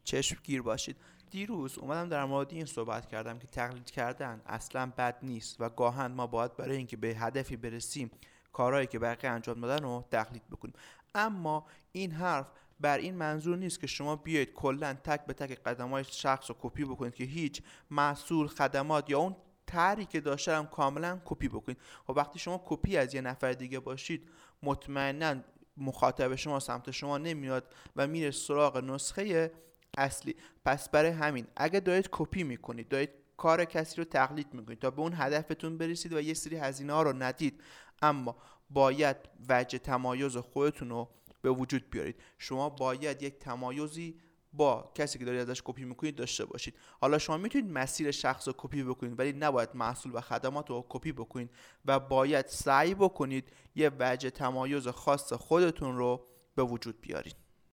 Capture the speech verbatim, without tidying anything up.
چشمگیر باشید. دیروز اومدم در مورد این صحبت کردم که تقلید کردن اصلا بد نیست و گاهن ما باید برای اینکه به هدفی برسیم کارهایی که بقیه انجام دادن رو تقلید بکنیم. اما این حرف بر این منظور نیست که شما بیاید کلا تک به تک قدم‌های شخص رو کپی بکنید که هیچ محصول، خدمات یا اون طرحی که داشته هم کاملا کپی بکنید. و وقتی شما کپی از یه نفر دیگه باشید مطمئنا مخاطب شما سمت شما نمیاد و میره سراغ نسخه اصلی. پس برای همین اگه دارید کپی میکنید، دارید کار کسی رو تقلید میکنید تا به اون هدفتون برسید و یه سری هزینه ها رو ندید، اما باید وجه تمایز خودتون رو به وجود بیارید. شما باید یک تمایزی با کسی که دارید ازش کپی میکنید داشته باشید. حالا شما میتونید مسیر شخص رو کپی بکنید ولی نباید محصول و خدمات رو کپی بکنید و باید سعی بکنید یه وجه تمایز خاص خودتون رو به وجود بیارید.